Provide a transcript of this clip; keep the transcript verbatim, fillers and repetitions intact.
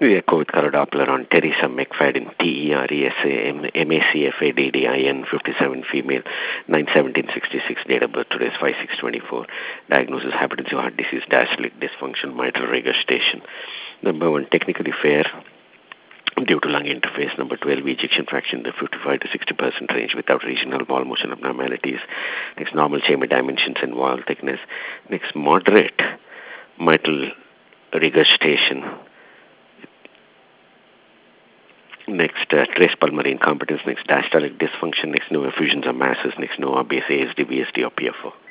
We echo with Doppler on Teresa McFadden, T E R E S A M A C F A D D I N, fifty-seven, female, nine seventeen sixty-six, date of birth today is five six twenty-four. Diagnosis: hypertensive heart disease, diastolic dysfunction, mitral regurgitation. Number one, technically fair due to lung interface. Number twelve, ejection fraction in the fifty-five to sixty percent range without regional wall motion abnormalities. Next, normal chamber dimensions and wall thickness. Next, moderate mitral regurgitation. Next, uh, trace pulmonary incompetence. Next, diastolic dysfunction. Next, no effusions or masses. Next, no obvious A S D, B S D, or P F O.